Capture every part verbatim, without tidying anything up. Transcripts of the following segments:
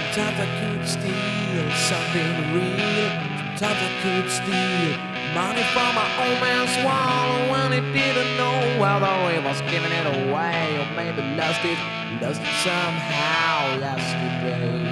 Sometimes I could steal something real. Sometimes I could steal money from my old man's wallet when he didn't know whether he was giving it away or maybe lost it, lost it somehow yesterday.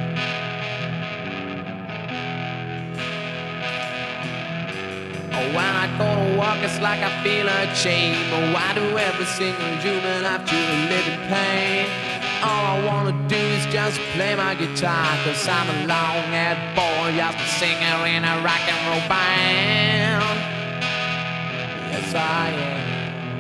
When I go to work, it's like I feel a chain. But why do every single human have to live in pain? All I wanna do is just play my guitar, cause I'm a long-haired boy, just a singer in a rock and roll band. Yes, I am.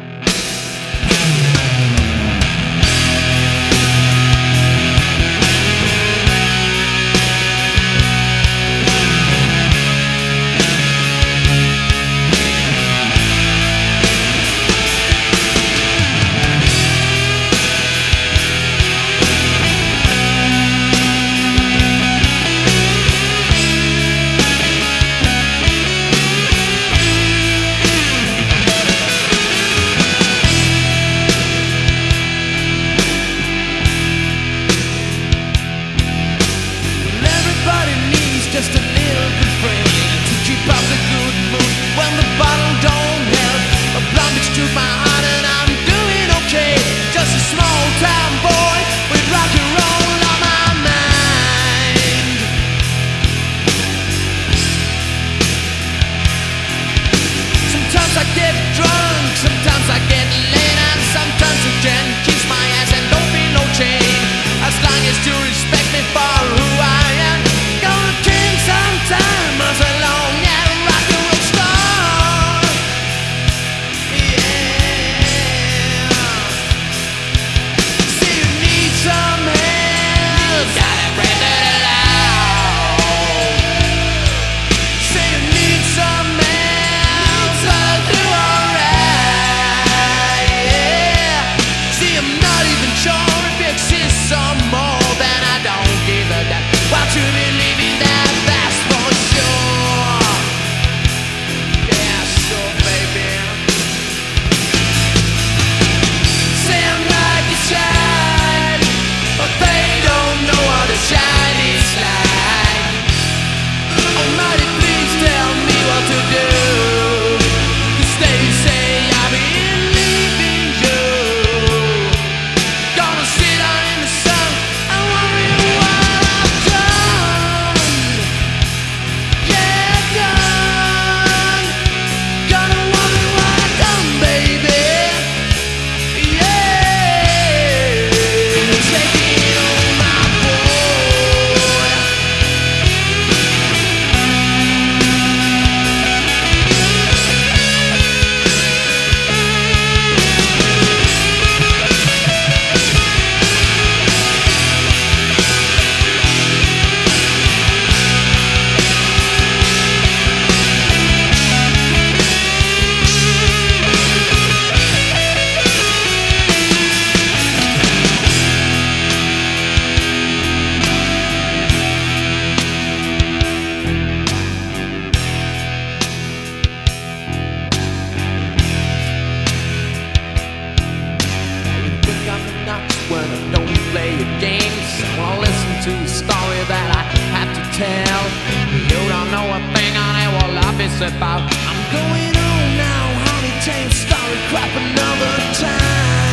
Just a little bit friendly to keep up the good mood when the bottle don't help. A plumage to my heart and I'm doing okay. Just a small town boy with rock and roll on my mind. Sometimes I get drunk, sometimes I get laid, and sometimes the gen keeps my ass and don't feel no chain. As long as you respect me for who I am, time as a long and rock and roll star. Yeah. See you need some help, gotta break it loud. See you need some help, I'll do alright. Yeah. See, I'm not even sure if you exist some more than I don't give a damn what you believe in that. When I don't play your games, well, listen to the story that I have to tell. You don't know a thing on it, what life is about. I'm going on now, honey, tell your story, crap another time.